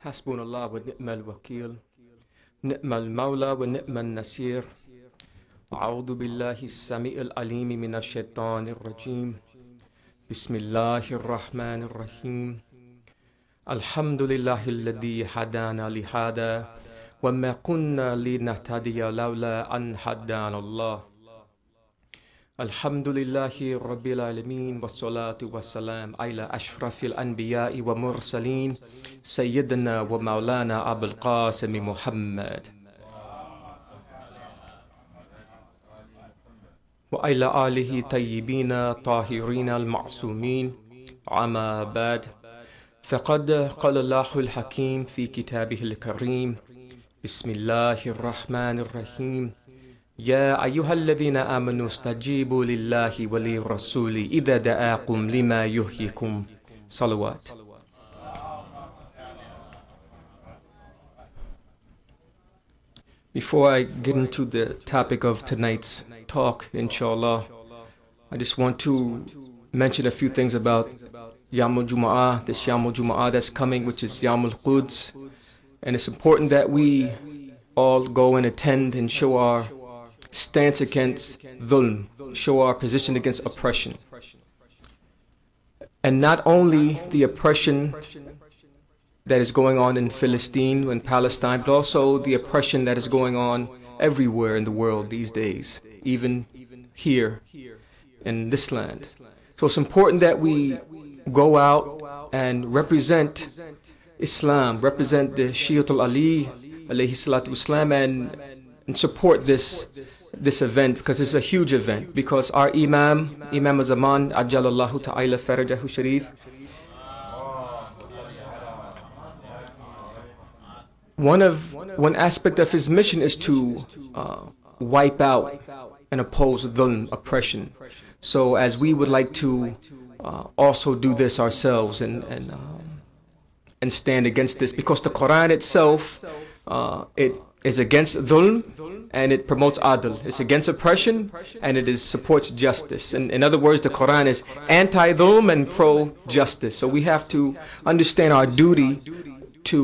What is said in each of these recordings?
حسبنا الله ونعم الوكيل نعم المولى ونعم النصير. أعوذ بالله السميع العليم من الشيطان الرجيم. بسم الله الرحمن الرحيم. الحمد لله الذي هدانا لهذا وما كنا لنهتدي لولا أن هدانا الله. الحمد لله رب العالمين والصلاة والسلام على أشرف الأنبياء ومرسلين سيدنا ومولانا أبو القاسم محمد وعلى آله طيبين طاهرين المعصومين. أما بعد، فقد قال الله الحكيم في كتابه الكريم: بسم الله الرحمن الرحيم. يا أيها الذين آمنوا استجيبوا لله وللرسول إذا دعاكم لما يحييكم. صلوات. Before I get into the topic of tonight's talk, inshallah, I just want to mention a few things about Yawmul Jum'ah, this Yawmul Jum'ah that's coming, which is Yawmul Quds. And it's important that we all go and attend and show our stance against dhulm, show our position against oppression. And not only the oppression that is going on in Palestine and Palestine, but also the oppression that is going on everywhere in the world these days, even here in this land. So it's important that we go out and represent Islam, represent the Shi'atul Ali, alayhi salatu wassalam, and support this event, because it's a huge event, because our Imam Zaman, Ajjalallahu Ta'ala Farajahu Sharif, one aspect of his mission is to wipe out and oppose dhulm, oppression. So as we would like to also do this ourselves and stand against this, because the Quran itself, it is against dhulm and it promotes adl. It's against oppression and it supports justice. And in other words, the Quran is anti-dhulm and pro-justice. So we have to understand our duty to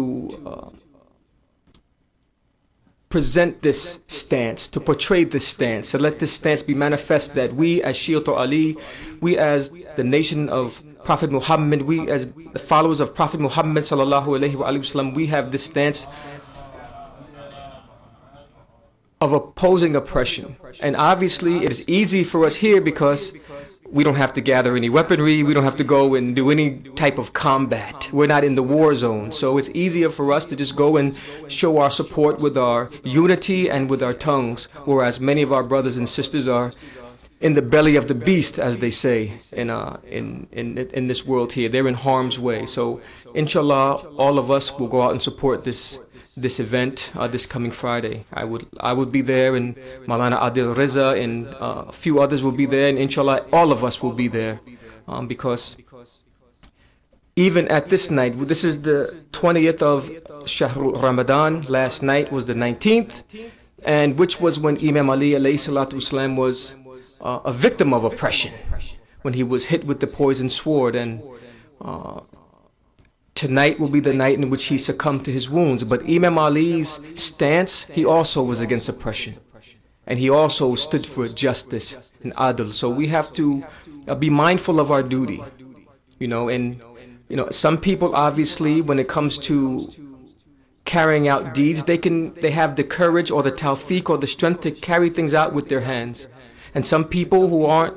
present this stance, to portray this stance, to let this stance be manifest, that we as Shi'atul Ali, we as the nation of Prophet Muhammad, we as the followers of Prophet Muhammad sallallahu alaihi wasallam, we have this stance of opposing oppression. And obviously it is easy for us here because we don't have to gather any weaponry, we don't have to go and do any type of combat. We're not in the war zone. So it's easier for us to just go and show our support with our unity and with our tongues, whereas many of our brothers and sisters are in the belly of the beast, as they say, in this world here. They're in harm's way. So inshallah, all of us will go out and support this event this coming Friday. I would be there, and Maulana Adil Reza and a few others will be there, and inshallah all of us will be there, because even at this night, this is the 20th of Shahrul Ramadan, last night was the 19th, and which was when Imam Ali alayhi salatu wasalam was a victim of oppression, when he was hit with the poisoned sword. And tonight will be the night in which he succumbed to his wounds. But Imam Ali's stance, he also was against oppression, and he also stood for justice and adl. So we have to be mindful of our duty, and some people, obviously, when it comes to carrying out deeds, they have the courage or the tawfiq or the strength to carry things out with their hands. And some people who aren't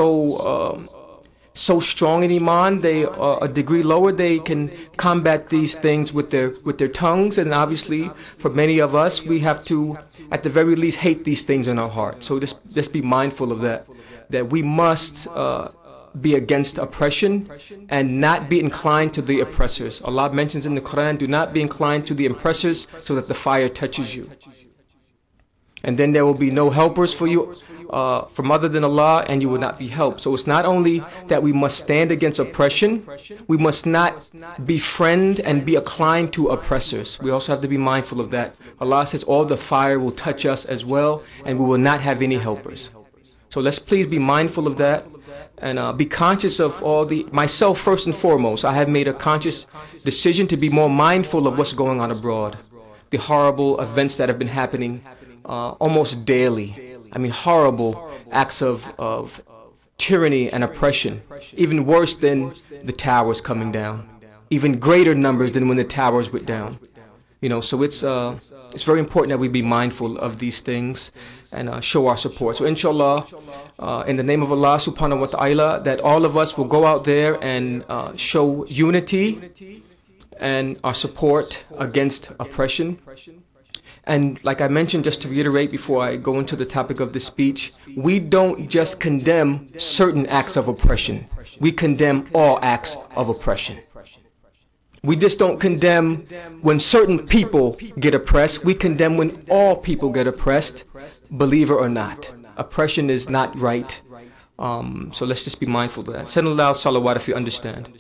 so strong in Iman, they are a degree lower, they can combat these things with their tongues. And obviously for many of us, we have to at the very least hate these things in our heart. So just be mindful of that we must be against oppression and not be inclined to the oppressors. Allah mentions in the Quran, do not be inclined to the oppressors so that the fire touches you. And then there will be no helpers for you from other than Allah, and you will not be helped. So it's not only that we must stand against oppression, we must not befriend and be inclined to oppressors. We also have to be mindful of that. Allah says all the fire will touch us as well, and we will not have any helpers. So let's please be mindful of that. be conscious of myself first and foremost. I have made a conscious decision to be more mindful of what's going on abroad, the horrible events that have been happening almost daily. I mean, horrible acts of tyranny and oppression, even worse than the towers coming down, even greater numbers than when the towers went down. You know, so it's very important that we be mindful of these things and show our support. So inshallah, in the name of Allah subhanahu wa ta'ala, that all of us will go out there and show unity and our support against oppression. And like I mentioned, just to reiterate before I go into the topic of the speech, we don't just condemn certain acts of oppression. We condemn all acts of oppression. We just don't condemn when certain people get oppressed. We condemn when all people get oppressed, believer or not. Oppression is not right. So let's just be mindful of that. Send aloud salawat if you understand.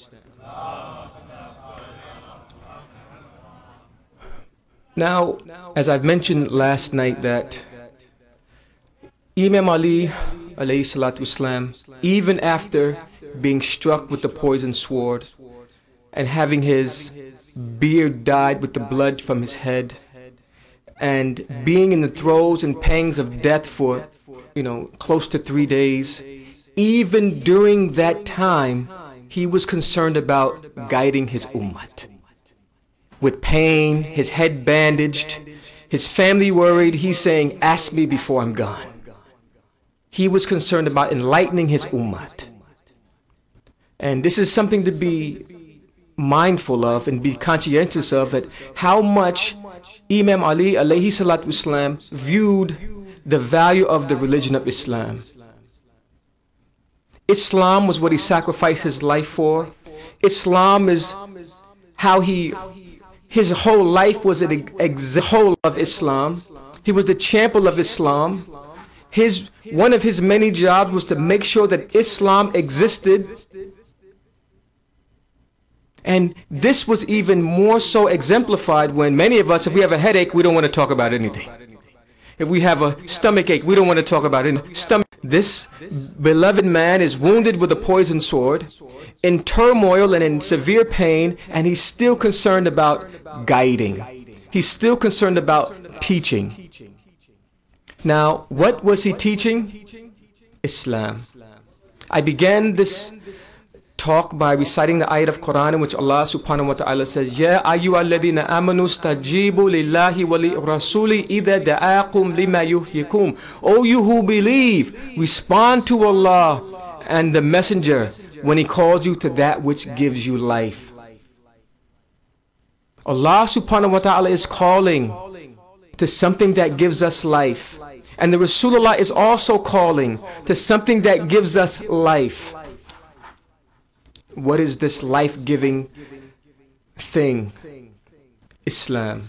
Now, as I've mentioned last night, that Imam Ali, alayhi salatu wasalam, even after being struck with the poisoned sword and having his beard dyed with the blood from his head and being in the throes and pangs of death for, close to 3 days, even during that time, he was concerned about guiding his ummah. With pain, his head bandaged, his family worried, he's saying, ask me before I'm gone. He was concerned about enlightening his ummah. And this is something to be mindful of and be conscientious of, that how much Imam Ali alayhi salatu wasalam viewed the value of the religion of Islam. Islam was what he sacrificed his life for. Islam is how his whole life was an whole of Islam. He was the champion of Islam. One of his many jobs was to make sure that Islam existed. And this was even more so exemplified when many of us, if we have a headache, we don't want to talk about anything. If we have a stomach ache, we don't want to talk about anything. This beloved man is wounded with a poisoned sword, in turmoil and in severe pain, and he's still concerned about guiding. He's still concerned about teaching. Now, what was he teaching? Islam. I began this talk by reciting the ayat of Quran in which Allah subhanahu wa ta'ala says, Ya ayyuhalladhina amanu stajibu lillahi wa li rasuli idha da'akum lima yuhyikum. O you who believe, respond to Allah and the messenger when he calls you to that which gives you life. Allah subhanahu wa ta'ala is calling to something that gives us life. And the Rasulullah is also calling to something that gives us life. What is this life-giving thing? Islam.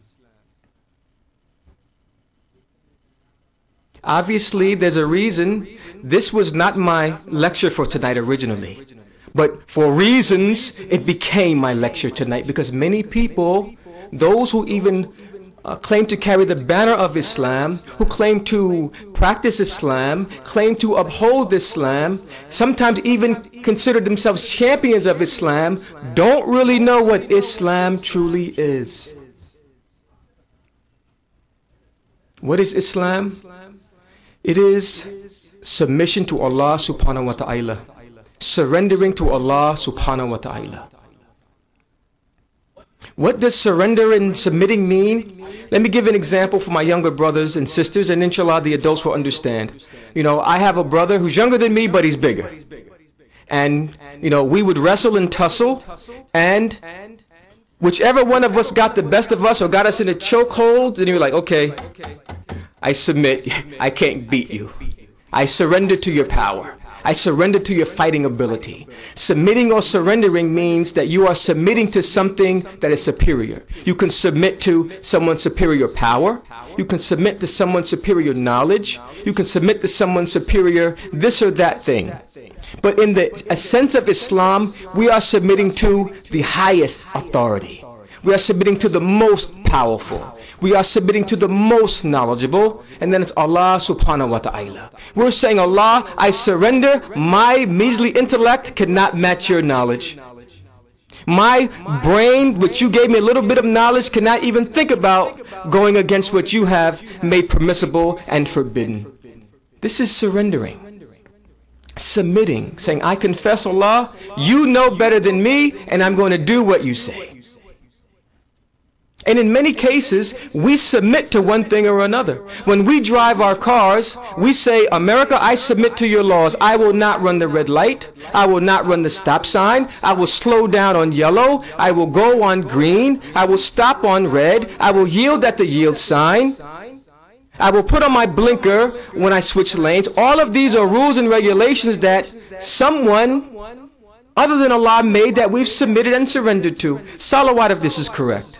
Obviously, there's a reason. This was not my lecture for tonight originally. But for reasons, it became my lecture tonight, because many people, those who even claim to carry the banner of Islam, who claim to practice Islam, claim to uphold Islam, sometimes even consider themselves champions of Islam, don't really know what Islam truly is. What is Islam? It is submission to Allah subhanahu wa ta'ala, surrendering to Allah subhanahu wa ta'ala. What does surrender and submitting mean? Let me give an example for my younger brothers and sisters, and inshallah the adults will understand. I have a brother who's younger than me, but he's bigger. And, we would wrestle and tussle, and whichever one of us got the best of us or got us in a chokehold, then you're like, okay, I submit, I can't beat you. I surrender to your power. I surrender to your fighting ability. Submitting or surrendering means that you are submitting to something that is superior. You can submit to someone's superior power. You can submit to someone's superior knowledge. You can submit to someone's superior this or that thing. But in the sense of Islam, we are submitting to the highest authority. We are submitting to the most powerful. We are submitting to the most knowledgeable. And then it's Allah subhanahu wa ta'ala. We're saying, Allah, I surrender. My measly intellect cannot match your knowledge. My brain, which you gave me a little bit of knowledge, cannot even think about going against what you have made permissible and forbidden. This is surrendering. Submitting, saying, I confess, Allah, you know better than me, and I'm going to do what you say. And in many cases, we submit to one thing or another. When we drive our cars, we say, America, I submit to your laws. I will not run the red light. I will not run the stop sign. I will slow down on yellow. I will go on green. I will stop on red. I will yield at the yield sign. I will put on my blinker when I switch lanes. All of these are rules and regulations that someone other than Allah made, that we've submitted and surrendered to. Salawat if this is correct.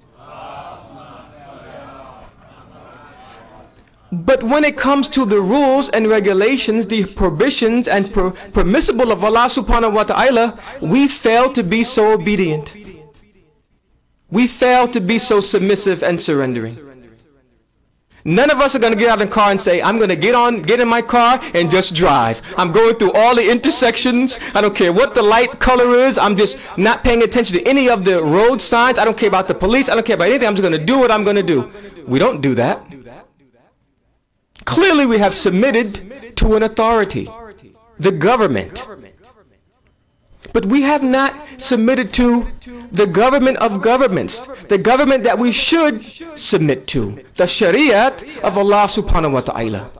But when it comes to the rules and regulations, the prohibitions and permissible of Allah subhanahu wa ta'ala, we fail to be so obedient. We fail to be so submissive and surrendering. None of us are going to get out of the car and say, I'm going to get in my car and just drive. I'm going through all the intersections. I don't care what the light color is. I'm just not paying attention to any of the road signs. I don't care about the police. I don't care about anything. I'm just going to do what I'm going to do. We don't do that. Clearly we have submitted to an authority, the government. But we have not submitted to the government of governments, the government that we should submit to, the Shariat of Allah subhanahu wa ta'ala.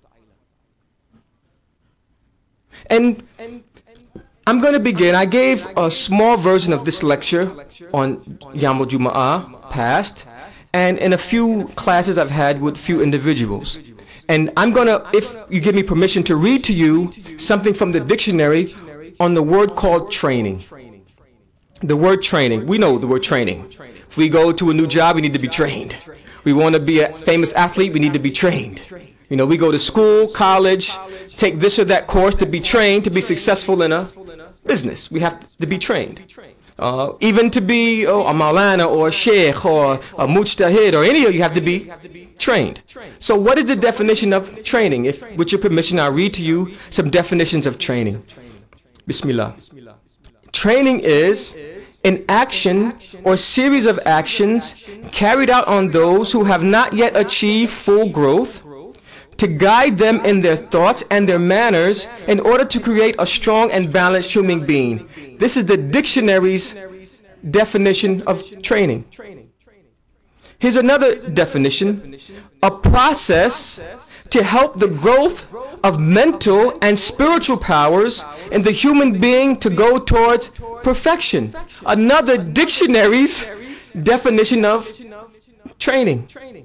And I'm going to begin. I gave a small version of this lecture on Yawm al-Jum'ah past, and in a few classes I've had with few individuals. And I'm going to, if you give me permission, to read to you something from the dictionary on the word called training. The word training. We know the word training. If we go to a new job, we need to be trained. We want to be a famous athlete, we need to be trained. You know, we go to school, college, take this or that course to be trained to be successful in a business. We have to be trained. Even to be a Maulana or a Sheikh or a Mujtahid or any of you have to be trained. So what is the definition of training? If, with your permission, I'll read to you some definitions of training. Bismillah. Training is an action or series of actions carried out on those who have not yet achieved full growth to guide them in their thoughts and their manners in order to create a strong and balanced human being. This is the dictionary's definition of training. Here's another definition: a process to help the growth of mental and spiritual powers in the human being to go towards perfection. Another dictionary's definition of training.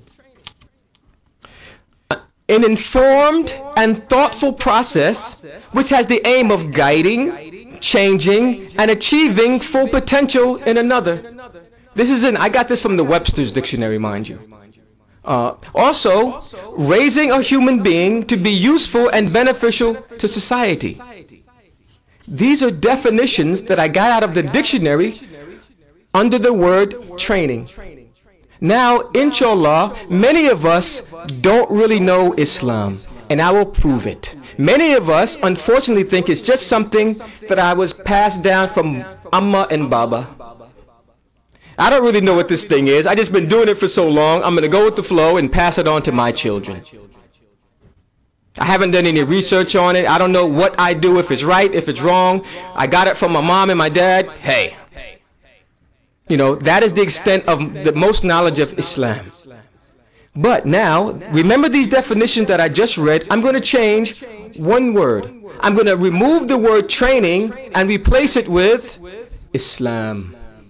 An informed and thoughtful process which has the aim of guiding, changing, and achieving full potential in another. I got this from the Webster's dictionary, mind you. Also, raising a human being to be useful and beneficial to society. These are definitions that I got out of the dictionary under the word training. Now, inshallah, many of us don't really know Islam, and I will prove it. Many of us, unfortunately, think it's just something that I was passed down from Amma and Baba. I don't really know what this thing is. I just been doing it for so long. I'm going to go with the flow and pass it on to my children. I haven't done any research on it. I don't know what I do, if it's right, if it's wrong. I got it from my mom and my dad. Hey. You know, that is the extent of the most knowledge of Islam. But now, remember these definitions that I just read. I'm going to change one word. I'm going to remove the word training and replace it with Islam.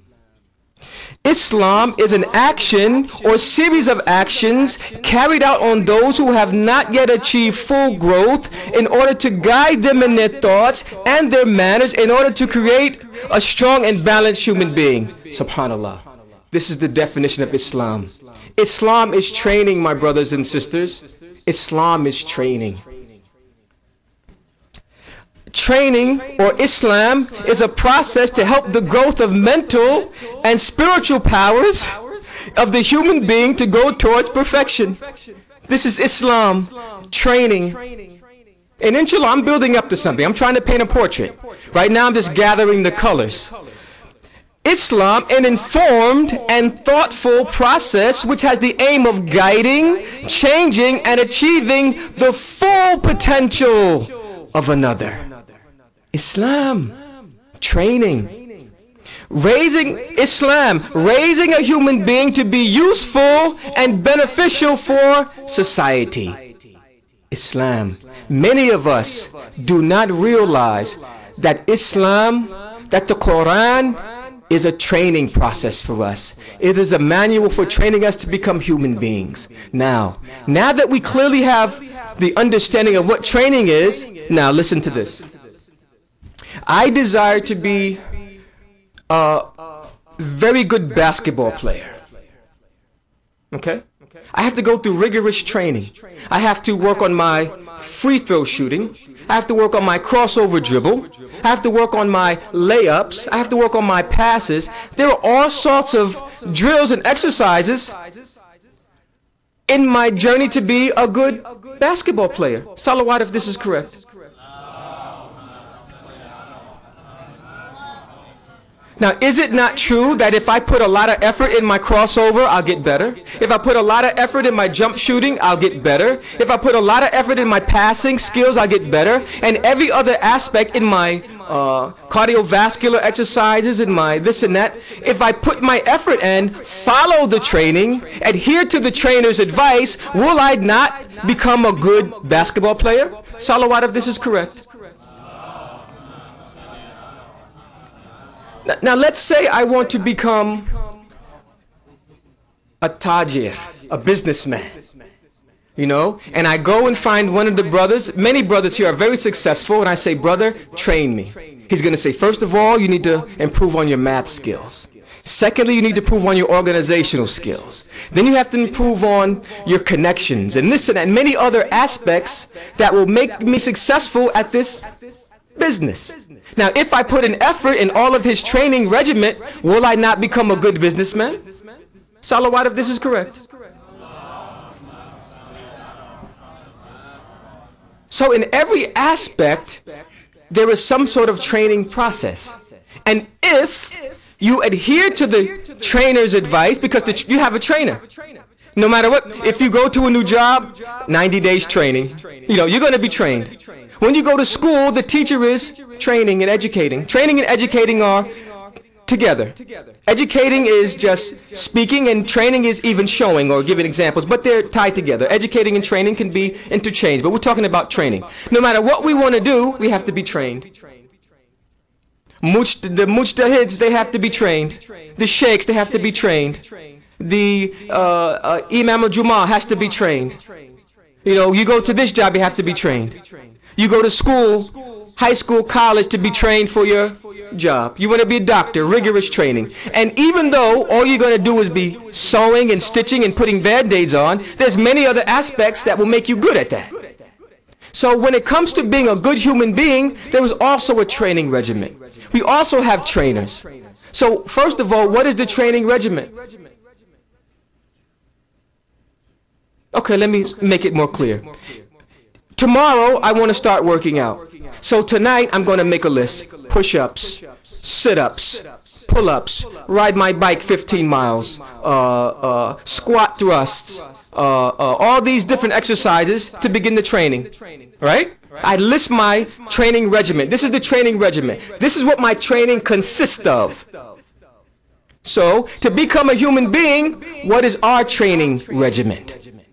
Islam is an action or series of actions carried out on those who have not yet achieved full growth in order to guide them in their thoughts and their manners in order to create a strong and balanced human being. Subhanallah. This is the definition of Islam. Islam is training, my brothers and sisters. Islam is training. training or Islam is a process to help the growth of mental and spiritual powers of the human being to go towards perfection. This is Islam, training. And inshallah, I'm building up to something. I'm trying to paint a portrait. Right now, I'm just gathering the colors. Islam, an informed and thoughtful process which has the aim of guiding, changing, and achieving the full potential of another. Islam, training. Raising a human being to be useful and beneficial for society. Islam. Many of us do not realize that Islam, that the Quran is a training process for us. It is a manual for training us to become human beings. Now that we clearly have the understanding of what training is, now listen to this. I desire to be a very good basketball player. Okay? I have to go through rigorous training. I have to work on my free throw shooting. I have to work on my crossover dribble. I have to work on my layups. I have to work on my passes. There are all sorts of drills and exercises in my journey to be a good basketball player. Salawat if this is correct. Now, is it not true that if I put a lot of effort in my crossover, I'll get better? If I put a lot of effort in my jump shooting, I'll get better. If I put a lot of effort in my passing skills, I'll get better. And every other aspect in my cardiovascular exercises, in my this and that, if I put my effort in, follow the training, adhere to the trainer's advice, will I not become a good basketball player? Salawat if this is correct. Now let's say I want to become a tajir, a businessman, you know, and I go and find one of the brothers. Many brothers here are very successful, and I say, brother, train me. He's going to say, first of all, you need to improve on your math skills. Secondly, you need to improve on your organizational skills. Then you have to improve on your connections and this and that, and many other aspects that will make me successful at this business. Now, if I put an effort in all of his training regimen, will I not become a good businessman? Salawat if this is correct. So in every aspect, there is some sort of training process. And if you adhere to the trainer's advice, because you have a trainer, no matter what, if you go to a new job, 90 days training, you know, you're going to be trained. When you go to school, the teacher is training and educating. Training and educating are together. Educating is just speaking, and training is even showing or giving examples, but they're tied together. Educating and training can be interchanged, but we're talking about training. No matter what we want to do, we have to be trained. The mujtahids, they have to be trained. The sheikhs, they have to be trained. The Imam al-Jummah has to be trained. You know, you go to this job, you have to be trained. You go to school, high school, college to be trained for your job. You want to be a doctor, rigorous training. And even though all you're going to do is be sewing and stitching and putting band-aids on, there's many other aspects that will make you good at that. So when it comes to being a good human being, there is also a training regimen. We also have trainers. So first of all, what is the training regimen? Okay, let me make it more clear. Tomorrow, I want to start working out. So tonight, I'm going to make a list. Push-ups, sit-ups, pull-ups, ride my bike 15 miles, squat thrusts, all these different exercises to begin the training. Right? I list my training regimen. This is the training regimen. This is what my training consists of. So, to become a human being, what is our training regimen?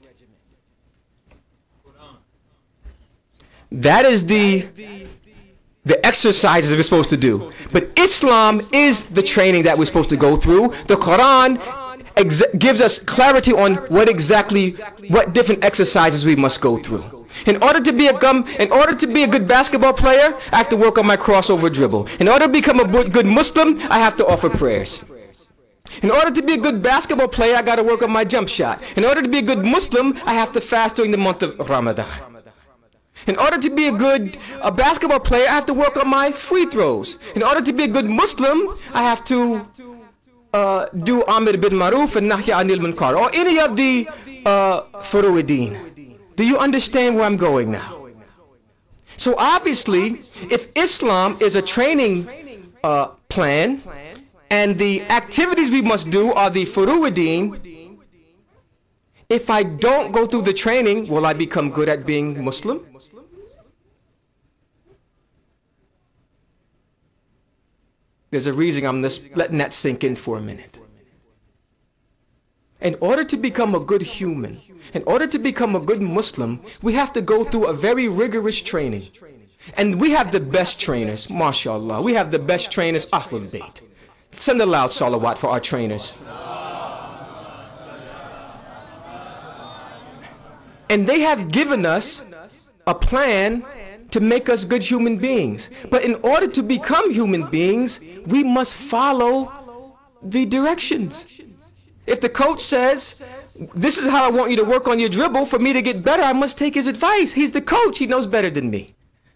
That is the exercises we're supposed to do. But Islam is the training that we're supposed to go through. The Quran gives us clarity on what different exercises we must go through. In order to be a good basketball player, I have to work on my crossover dribble. In order to become a good Muslim, I have to offer prayers. In order to be a good basketball player, I got to work on my jump shot. In order to be a good Muslim, I have to fast during the month of Ramadan. In order to be a basketball player, I have to work on my free throws. In order to be a good Muslim, I have to do Amir bin Maruf and Nahi Anil Munkar, or any of the Furu'id-Din. Do you understand where I'm going now? So obviously, if Islam is a training plan, and the activities we must do are the Furu'id-Din, if I don't go through the training, will I become good at being Muslim? There's a reason I'm just letting that sink in for a minute. In order to become a good human, in order to become a good Muslim, we have to go through a very rigorous training. And we have the best trainers, mashallah. We have the best trainers, Ahlul Bayt. Send a loud salawat for our trainers. And they have given us a plan to make us good human beings. But in order to become human beings, we must follow the directions. If the coach says, this is how I want you to work on your dribble, for me to get better, I must take his advice. He's the coach. He knows better than me.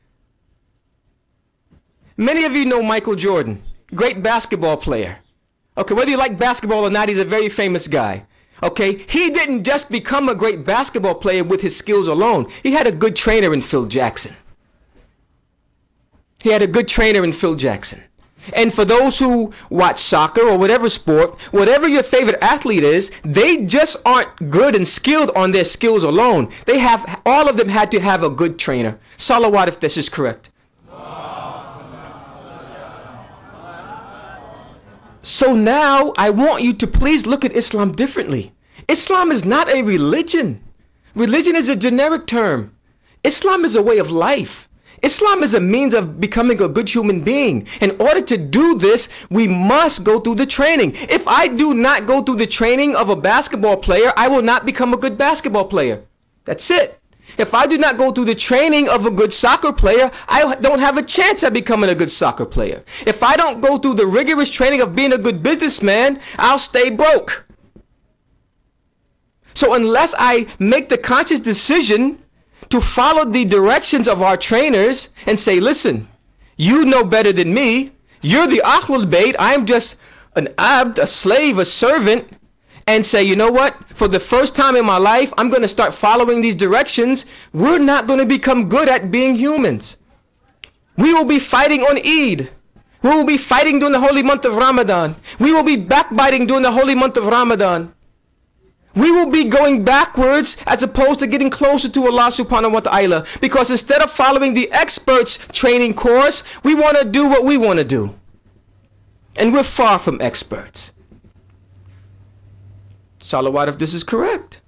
Many of you know Michael Jordan, great basketball player. Okay, whether you like basketball or not, he's a very famous guy. Okay, he didn't just become a great basketball player with his skills alone. He had a good trainer in Phil Jackson. He had a good trainer in Phil Jackson. And for those who watch soccer or whatever sport, whatever your favorite athlete is, they just aren't good and skilled on their skills alone. They have, all of them had to have a good trainer. Salawat if this is correct. So now I want you to please look at Islam differently. Islam is not a religion. Religion is a generic term. Islam is a way of life. Islam is a means of becoming a good human being. In order to do this, we must go through the training. If I do not go through the training of a basketball player, I will not become a good basketball player. That's it. If I do not go through the training of a good soccer player, I don't have a chance at becoming a good soccer player. If I don't go through the rigorous training of being a good businessman, I'll stay broke. So unless I make the conscious decision to follow the directions of our trainers and say, listen, you know better than me. You're the Ahlul Bayt. I'm just an abd, a slave, a servant. And say, you know what? For the first time in my life, I'm going to start following these directions. We're not going to become good at being humans. We will be fighting on Eid. We will be fighting during the holy month of Ramadan. We will be backbiting during the holy month of Ramadan. We will be going backwards as opposed to getting closer to Allah subhanahu wa ta'ala. Because instead of following the experts training course, we want to do what we want to do. And we're far from experts. Salawat if this is correct.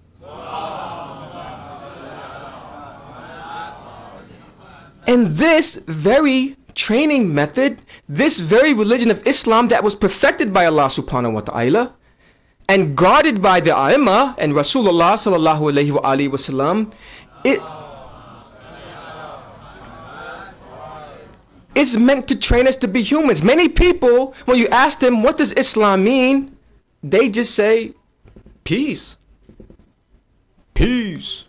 And this very training method, this very religion of Islam that was perfected by Allah subhanahu wa ta'ala and guarded by the A'imah and Rasulullah sallallahu alayhi wa alihi wasallam, it is meant to train us to be humans. Many people, when you ask them, what does Islam mean? They just say, peace. Peace.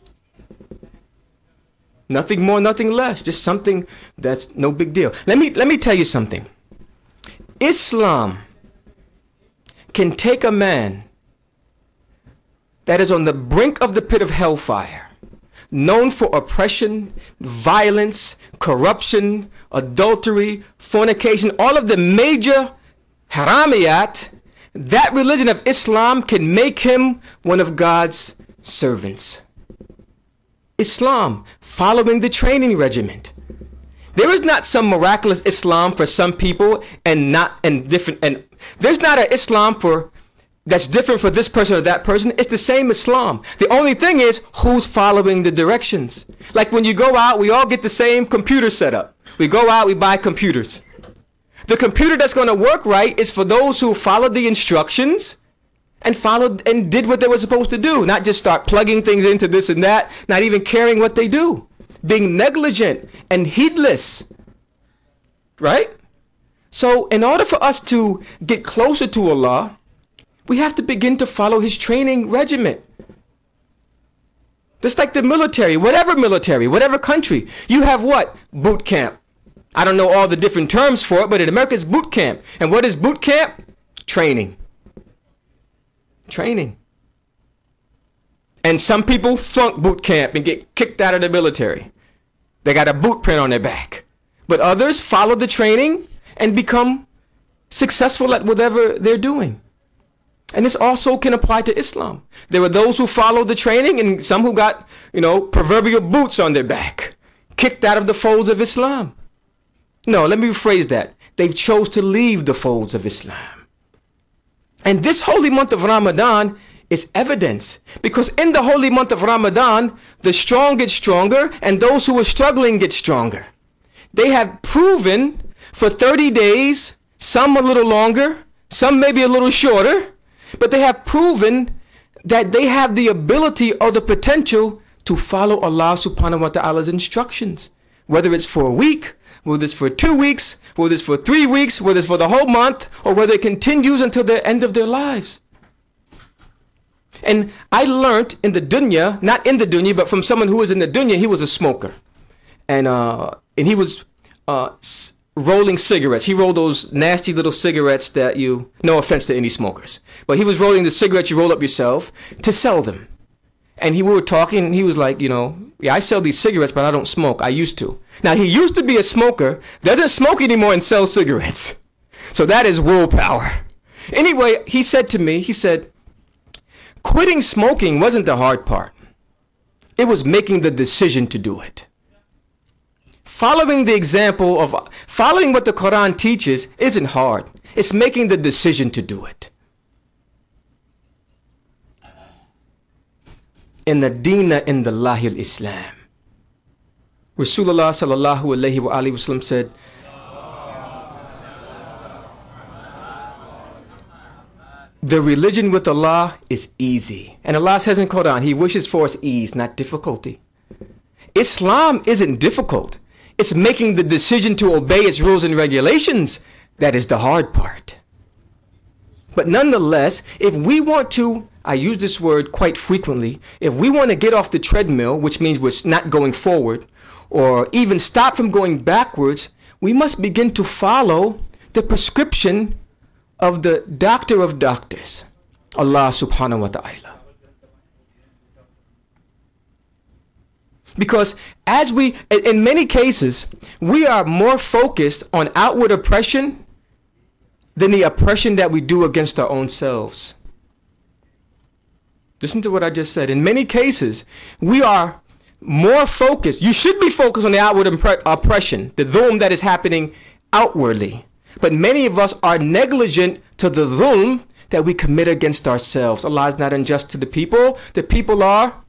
Nothing more, nothing less. Just something that's no big deal. Let me tell you something. Islam can take a man that is on the brink of the pit of hellfire, known for oppression, violence, corruption, adultery, fornication, all of the major haramiyat. That religion of Islam can make him one of God's servants. Islam, following the training regiment. There is not some miraculous Islam for some people and there's not an Islam that's different for this person or that person. It's the same Islam. The only thing is who's following the directions. Like when you go out, we all get the same computer setup. We go out, we buy computers. The computer that's going to work right is for those who followed the instructions and followed and did what they were supposed to do. Not just start plugging things into this and that, not even caring what they do. Being negligent and heedless. Right? So in order for us to get closer to Allah, we have to begin to follow His training regimen. Just like the military, whatever country, you have what? Boot camp. I don't know all the different terms for it, but in America it's boot camp. And what is boot camp? Training. Training. And some people flunk boot camp and get kicked out of the military. They got a boot print on their back. But others follow the training and become successful at whatever they're doing. And this also can apply to Islam. There were those who followed the training and some who got, proverbial boots on their back, kicked out of the folds of Islam. No, let me rephrase that. They've chose to leave the folds of Islam. And this holy month of Ramadan is evidence, because in the holy month of Ramadan, the strong get stronger and those who are struggling get stronger. They have proven for 30 days, some a little longer, some maybe a little shorter, but they have proven that they have the ability or the potential to follow Allah subhanahu wa ta'ala's instructions, whether it's for a week, whether it's for 2 weeks, whether it's for 3 weeks, whether it's for the whole month, or whether it continues until the end of their lives. And I learned in the dunya, not in the dunya, but from someone who was in the dunya. He was a smoker, and he was rolling cigarettes. He rolled those nasty little cigarettes that no offense to any smokers, but he was rolling the cigarettes you roll up yourself to sell them. And we were talking, and he was like, yeah, I sell these cigarettes, but I don't smoke. I used to. Now, he used to be a smoker, doesn't smoke anymore and sells cigarettes. So that is willpower. Anyway, he said to me, quitting smoking wasn't the hard part. It was making the decision to do it. Following the example of following what the Quran teaches isn't hard. It's making the decision to do it. In the Dina in the Lahil Islam. Rasulullah sallallahu alayhi wa alihi wasallam said, the religion with Allah is easy. And Allah says in Quran, He wishes for us ease, not difficulty. Islam isn't difficult. It's making the decision to obey its rules and regulations that is the hard part. But nonetheless, if we want to, I use this word quite frequently, if we want to get off the treadmill, which means we're not going forward, or even stop from going backwards, we must begin to follow the prescription of the doctor of doctors, Allah subhanahu wa ta'ala. Because in many cases, we are more focused on outward oppression than the oppression that we do against our own selves. Listen to what I just said. In many cases, we are more focused. You should be focused on the outward oppression, the dhulm that is happening outwardly. But many of us are negligent to the dhulm that we commit against ourselves. Allah is not unjust to the people. The people are...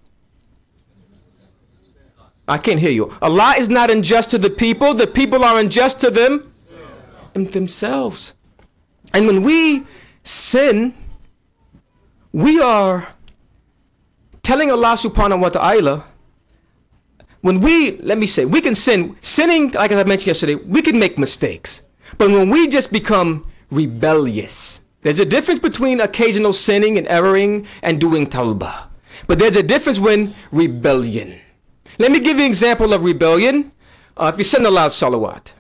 I can't hear you. Allah is not unjust to the people. The people are unjust to themselves. And when we sin, we are telling Allah subhanahu wa ta'ala, we can sin. Sinning, like I mentioned yesterday, we can make mistakes. But when we just become rebellious, there's a difference between occasional sinning and erring and doing tawbah. But there's a difference when rebellion. Let me give you an example of rebellion. If you send a loud salawat.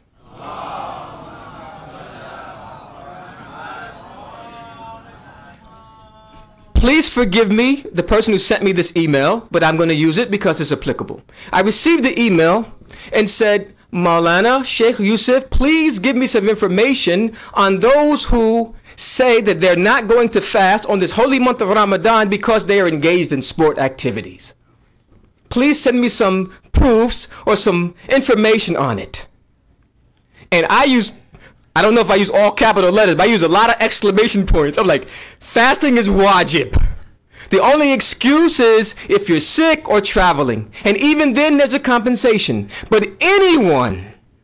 Please forgive me, the person who sent me this email, but I'm going to use it because it's applicable. I received the email and said, Maulana Sheikh Yusuf, please give me some information on those who say that they're not going to fast on this holy month of Ramadan because they are engaged in sport activities. Please send me some proofs or some information on it. And I don't know if I use all capital letters, but I use a lot of exclamation points. I'm like, fasting is wajib. The only excuse is if you're sick or traveling. And even then there's a compensation. But anyone,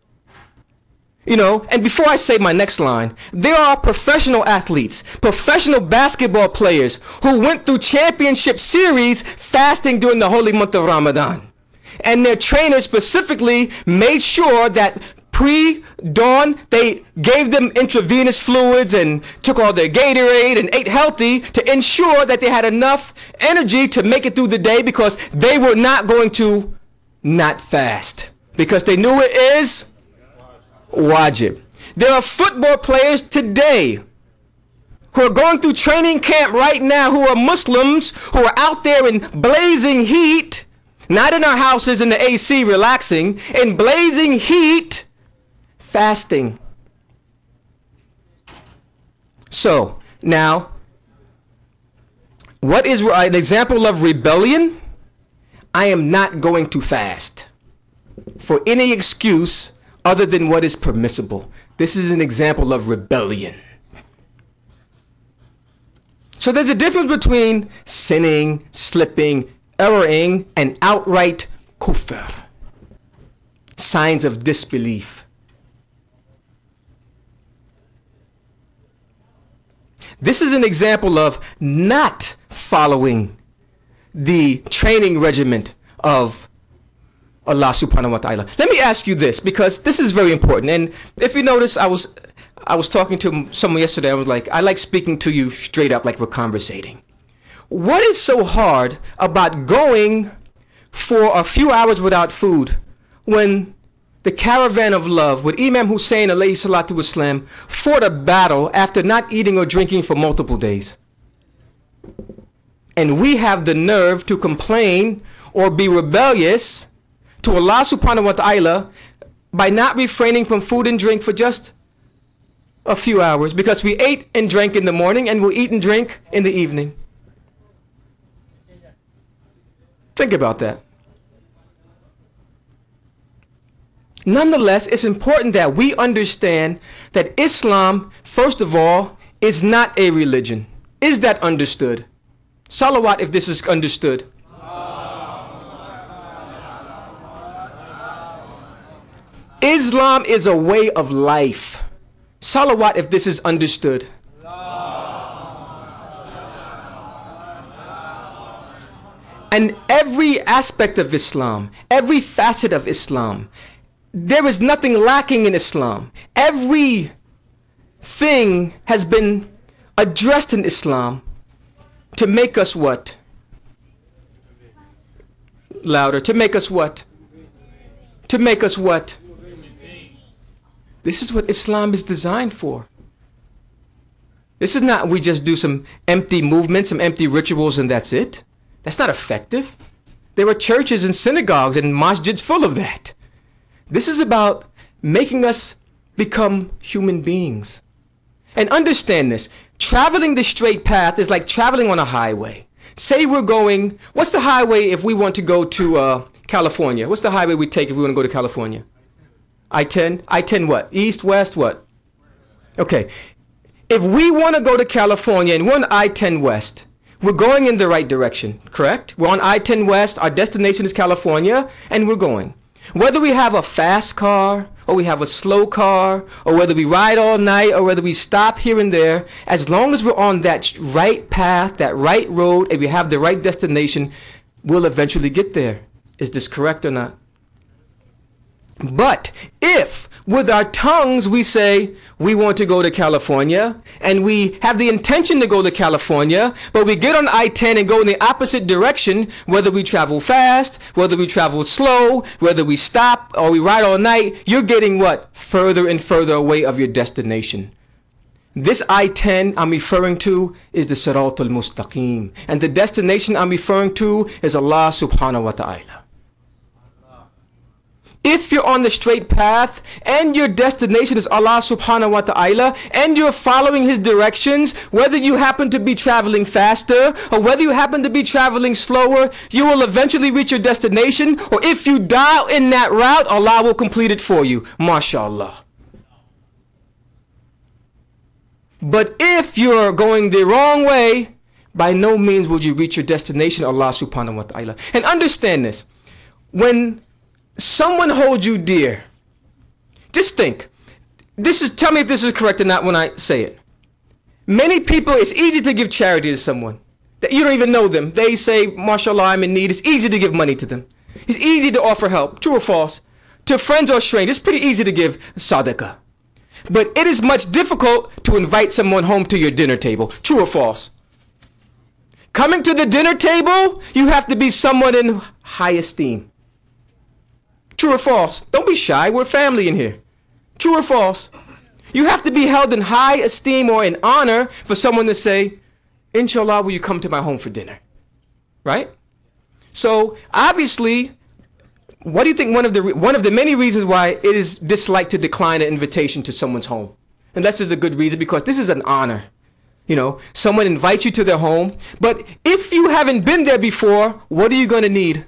and before I say my next line, there are professional athletes, professional basketball players who went through championship series fasting during the holy month of Ramadan. And their trainers specifically made sure that pre-dawn, they gave them intravenous fluids and took all their Gatorade and ate healthy to ensure that they had enough energy to make it through the day, because they were not going to not fast, because they knew it is wajib. There are football players today who are going through training camp right now, who are Muslims, who are out there in blazing heat, not in our houses in the AC relaxing, in blazing heat, fasting. So, now, what is an example of rebellion? I am not going to fast for any excuse other than what is permissible. This is an example of rebellion. So there's a difference between sinning, slipping, erring, and outright kufr. Signs of disbelief. This is an example of not following the training regiment of Allah subhanahu wa ta'ala. Let me ask you this, because this is very important. And if you notice, I was talking to someone yesterday. I was like, I like speaking to you straight up like we're conversating. What is so hard about going for a few hours without food when the caravan of love with Imam Hussein alayhi salatu wasalam fought a battle after not eating or drinking for multiple days? And we have the nerve to complain or be rebellious to Allah subhanahu wa ta'ala by not refraining from food and drink for just a few hours, because we ate and drank in the morning and we'll eat and drink in the evening. Think about that. Nonetheless, it's important that we understand that Islam, first of all, is not a religion. Is that understood? Salawat if this is understood. Islam is a way of life. Salawat if this is understood. And every aspect of Islam, every facet of Islam, there is nothing lacking in Islam. Everything has been addressed in Islam to make us what? Louder. To make us what? To make us what? This is what Islam is designed for. This is not we just do some empty movements, some empty rituals, and that's it. That's not effective. There are churches and synagogues and masjids full of that. This is about making us become human beings. And understand this. Traveling the straight path is like traveling on a highway. Say we're going, what's the highway if we want to go to California? What's the highway we take if we want to go to California? I-10? I-10 what? East, west, what? Okay. If we want to go to California and we're on I-10 west, we're going in the right direction, correct? We're on I-10 west, our destination is California, and we're going. Whether we have a fast car, or we have a slow car, or whether we ride all night, or whether we stop here and there, as long as we're on that right path, that right road, and we have the right destination, we'll eventually get there. Is this correct or not? But if with our tongues we say we want to go to California and we have the intention to go to California, but we get on I-10 and go in the opposite direction, whether we travel fast, whether we travel slow, whether we stop or we ride all night, you're getting what? Further and further away of your destination. This I-10 I'm referring to is the Sirat al-Mustaqim, and the destination I'm referring to is Allah subhanahu wa ta'ala. If you're on the straight path and your destination is Allah subhanahu wa ta'ala and you're following his directions, whether you happen to be traveling faster or whether you happen to be traveling slower, you will eventually reach your destination. Or if you dial in that route, Allah will complete it for you. MashaAllah. But if you're going the wrong way, by no means will you reach your destination, Allah subhanahu wa ta'ala. And understand this. When someone holds you dear, just think, tell me if this is correct or not when I say it. Many people, it's easy to give charity to someone that you don't even know them. They say, mashallah, I'm in need. It's easy to give money to them. It's easy to offer help. True or false? To friends or strangers, it's pretty easy to give sadaqah. But it is much difficult to invite someone home to your dinner table. True or false? Coming to the dinner table, you have to be someone in high esteem. True or false? Don't be shy. We're family in here. True or false? You have to be held in high esteem or in honor for someone to say, Inshallah, will you come to my home for dinner? Right? So obviously, what do you think one of the many reasons why it is disliked to decline an invitation to someone's home? And that's just a good reason, because this is an honor. You know, someone invites you to their home, but if you haven't been there before, what are you going to need?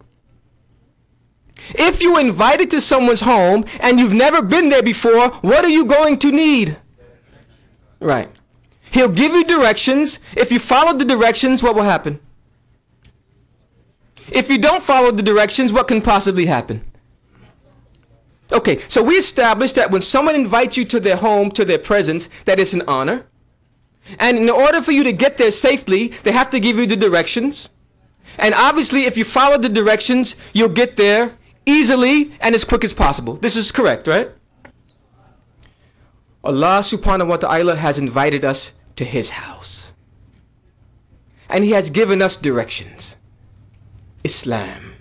If you invited to someone's home and you've never been there before, what are you going to need? Right. He'll give you directions. If you follow the directions, what will happen? If you don't follow the directions, what can possibly happen? Okay, so we established that when someone invites you to their home, to their presence, that it's an honor. And in order for you to get there safely, they have to give you the directions. And obviously, if you follow the directions, you'll get there easily and as quick as possible. This is correct, right? Allah subhanahu wa ta'ala has invited us to His house. And He has given us directions. Islam.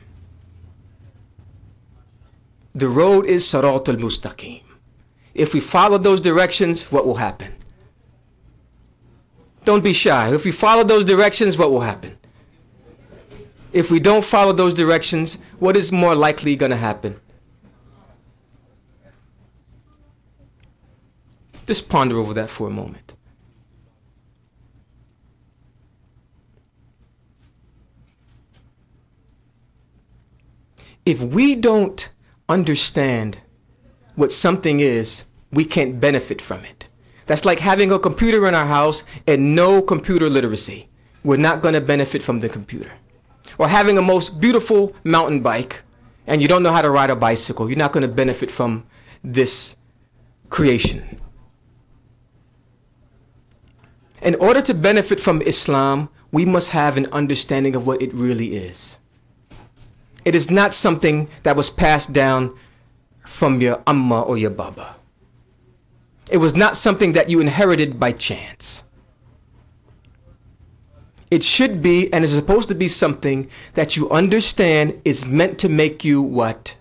The road is Sirat al-Mustaqim. If we follow those directions, what will happen? Don't be shy. If we follow those directions, what will happen? If we don't follow those directions, what is more likely going to happen? Just ponder over that for a moment. If we don't understand what something is, we can't benefit from it. That's like having a computer in our house and no computer literacy. We're not going to benefit from the computer. Or having a most beautiful mountain bike and you don't know how to ride a bicycle. You're not going to benefit from this creation. In order to benefit from Islam, we must have an understanding of what it really is. It is not something that was passed down from your amma or your baba. It was not something that you inherited by chance. It should be and is supposed to be something that you understand is meant to make you what?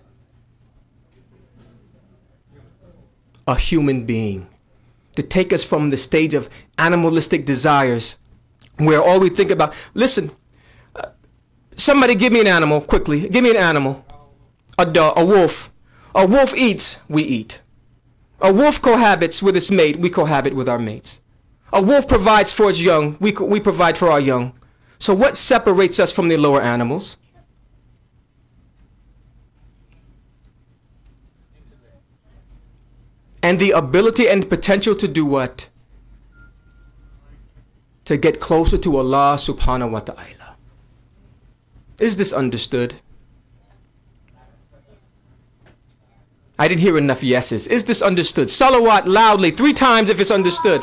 A human being. To take us from the stage of animalistic desires where all we think about, listen, somebody give me an animal quickly. Give me an animal. A dog, a wolf. A wolf eats, we eat. A wolf cohabits with its mate, we cohabit with our mates. A wolf provides for its young, we provide for our young. So what separates us from the lower animals? And the ability and potential to do what? To get closer to Allah subhanahu wa ta'ala. Is this understood? I didn't hear enough yeses. Is this understood? Salawat loudly 3 times if it's understood.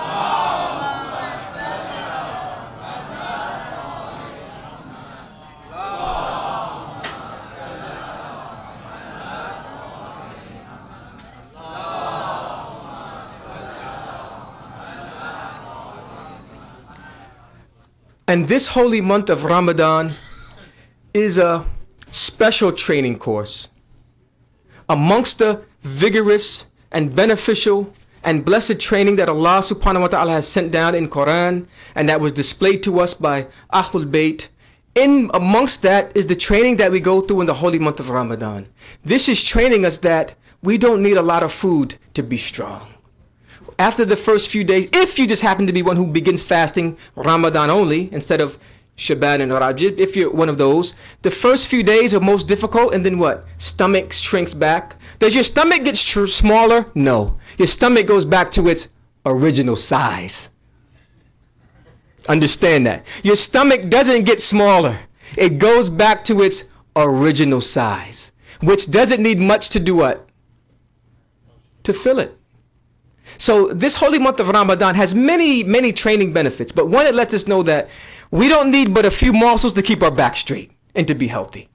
And this holy month of Ramadan is a special training course. Amongst the vigorous and beneficial and blessed training that Allah subhanahu wa ta'ala has sent down in Quran and that was displayed to us by Ahlul Bayt, in amongst that is the training that we go through in the holy month of Ramadan. This is training us that we don't need a lot of food to be strong. After the first few days, if you just happen to be one who begins fasting Ramadan only instead of Shaban and Rajab, if you're one of those, the first few days are most difficult, and then what? Stomach shrinks back. Does your stomach get smaller? No. Your stomach goes back to its original size. Understand that. Your stomach doesn't get smaller. It goes back to its original size, which doesn't need much to do what? To fill it. So this holy month of Ramadan has many, many training benefits, but one, it lets us know that we don't need but a few morsels to keep our back straight and to be healthy.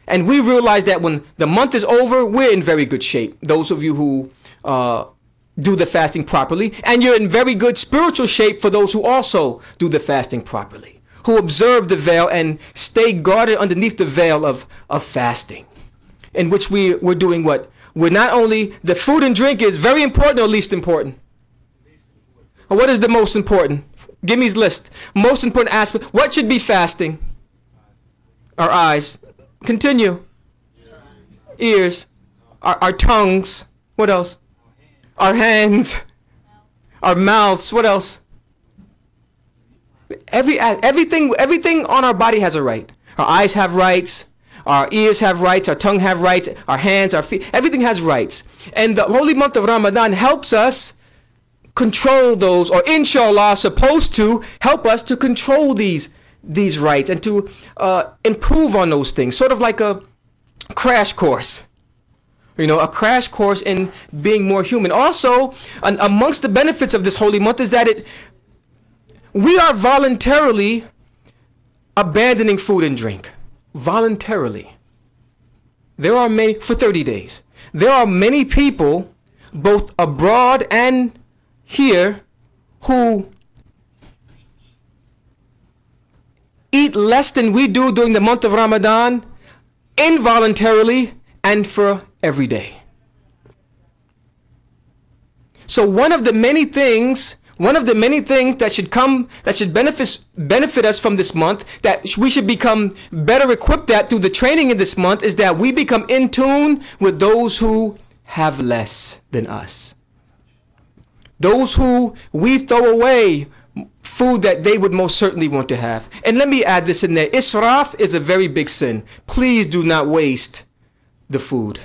And we realize that when the month is over, we're in very good shape. Those of you who do the fasting properly, and you're in very good spiritual shape for those who also do the fasting properly, who observe the veil and stay guarded underneath the veil of fasting, in which we're doing what? We're not only, the food and drink is very important or least important? Or what is the most important? Give me his list. Most important aspect. What should be fasting? Our eyes. Continue. Ears. Our tongues. What else? Our hands. Our mouths. What else? Everything on our body has a right. Our eyes have rights. Our ears have rights. Our tongue have rights. Our hands, our feet. Everything has rights. And the holy month of Ramadan helps us control those, or inshallah supposed to help us to control these rights and to improve on those things, sort of like a crash course, a crash course in being more human. Also, amongst the benefits of this holy month is that we are voluntarily abandoning food and drink, voluntarily. There are many, for 30 days, there are many people both abroad and here who eat less than we do during the month of Ramadan, involuntarily and for every day. So one of the many things that should benefit us from this month, that we should become better equipped at through the training in this month, is that we become in tune with those who have less than us. Those who we throw away food that they would most certainly want to have. And let me add this in there. Israf is a very big sin. Please do not waste the food.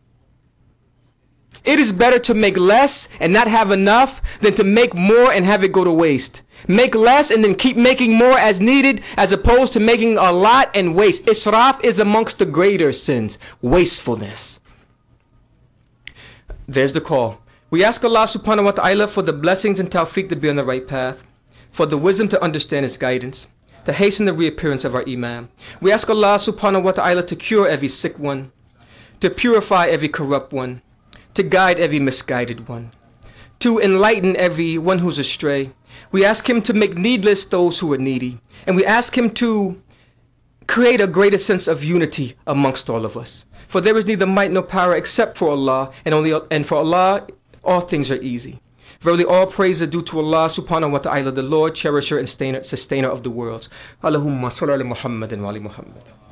It is better to make less and not have enough than to make more and have it go to waste. Make less and then keep making more as needed, as opposed to making a lot and waste. Israf is amongst the greater sins. Wastefulness. There's the call. We ask Allah subhanahu wa ta'ala for the blessings and tawfiq to be on the right path, for the wisdom to understand His guidance, to hasten the reappearance of our Imam. We ask Allah subhanahu wa ta'ala to cure every sick one, to purify every corrupt one, to guide every misguided one, to enlighten every one who's astray. We ask Him to make needless those who are needy, and we ask Him to create a greater sense of unity amongst all of us. For there is neither might nor power except for Allah, and for Allah all things are easy. Verily all praise are due to Allah subhanahu wa ta'ala, the Lord, cherisher and sustainer of the worlds. Allahumma salli ala Muhammadin wa ali Muhammad.